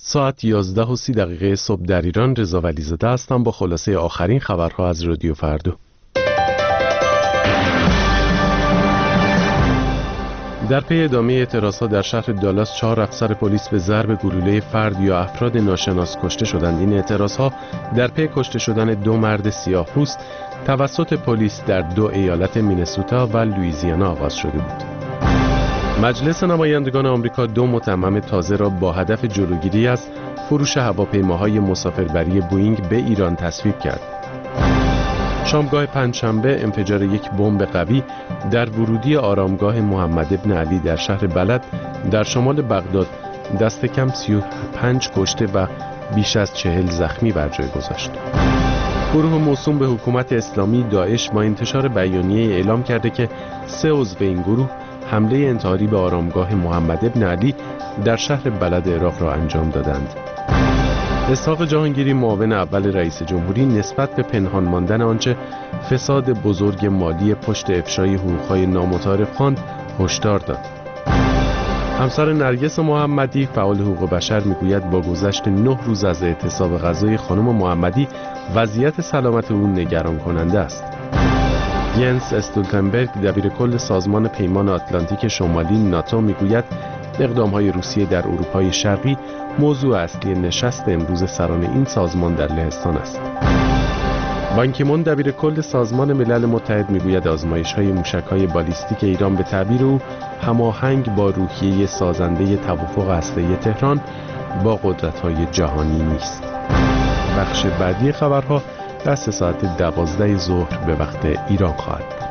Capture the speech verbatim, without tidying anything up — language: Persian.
ساعت یازده و سی دقیقه صبح در ایران. رضا ولیزاده هستم با خلاصه آخرین خبرها از رادیو فردا. در پی ادامه اعتراضها در شهر دالاس چهار افسر پلیس به ضرب گلوله فرد یا افراد ناشناس کشته شدند. این اعتراضها در پی کشته شدن دو مرد سیاه‌پوست توسط پلیس در دو ایالت مینسوتا و لوئیزیانا آغاز شده بود. مجلس نمایندگان آمریکا دو متمم تازه را با هدف جلوگیری از فروش هواپیماهای مسافربری بوئینگ به ایران تصویب کرد. شامگاه پنجشنبه انفجار یک بمب قوی در ورودی آرامگاه محمد ابن علی در شهر بلد در شمال بغداد دست کم سی و پنج کشته و بیش از چهل زخمی بر جای گذاشت. گروه موسوم به حکومت اسلامی داعش با انتشار بیانیه اعلام کرده که سه عضو این گروه حمله انتحاری به آرامگاه محمد ابن علی در شهر بلد عراق را انجام دادند. اسحاق جهانگیری معاون اول رئیس جمهوری نسبت به پنهان ماندن آنچه فساد بزرگ مالی پشت افشای حقوق‌های نامتعارف خواند هشدار داد. همسر نرگس محمدی فعال حقوق بشر میگوید با گذشت نه روز از اعتصاب غذای خانم محمدی وضعیت سلامت او نگران کننده است. ینس استولتنبرگ دبیرکل سازمان پیمان آتلانتیک شمالی ناتو میگوید اقدام‌های روسیه در اروپای شرقی موضوع اصلی نشست امروز سران این سازمان در لهستان است. بان کی مون دبیرکل سازمان ملل متحد میگوید آزمایش‌های موشک‌های بالیستیک ایران به تعبیر او هماهنگ با روحیه سازنده توافق هسته‌ای تهران با قدرت‌های جهانی نیست. بخش بعدی خبرها در سه ساعت دوازده ظهر به وقت ایران خواهد بود.